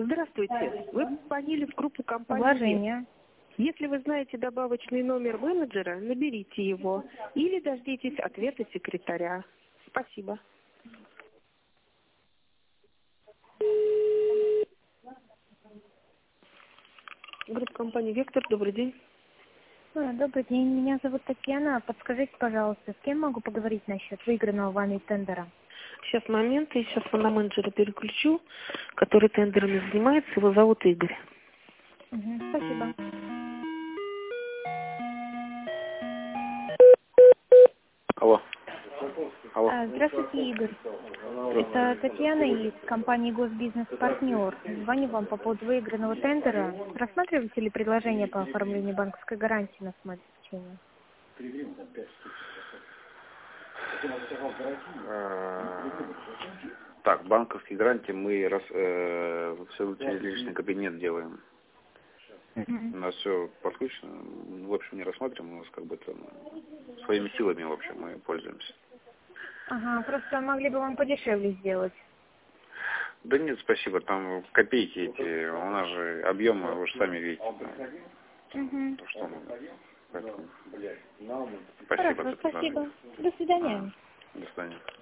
Здравствуйте. Вы позвонили в группу компании. Уважение. Если вы знаете добавочный номер менеджера, наберите его или дождитесь ответа секретаря. Спасибо. Группа компании «Вектор», добрый день. Добрый день, меня зовут Татьяна. Подскажите, пожалуйста, с кем могу поговорить насчет выигранного вами тендера? Сейчас момент, я сейчас на менеджера переключу, который тендерами занимается. Его зовут Игорь. Спасибо. Алло. Здравствуйте, Игорь. Это Татьяна из компании «Госбизнес-партнер». Звоню вам по поводу выигранного тендера. Рассматриваете ли предложение по оформлению банковской гарантии на самообеспечение? Так, банковские гарантии мы все через личный кабинет делаем. У нас все подключено. В общем, не рассматриваем, у нас как бы это своими силами, в общем, мы пользуемся. Ага, просто могли бы вам подешевле сделать. Да нет, спасибо, там копейки эти, у нас же объемы, вы же сами видите. Да. Что поэтому... Спасибо. Хорошо, спасибо. До свидания. До свидания.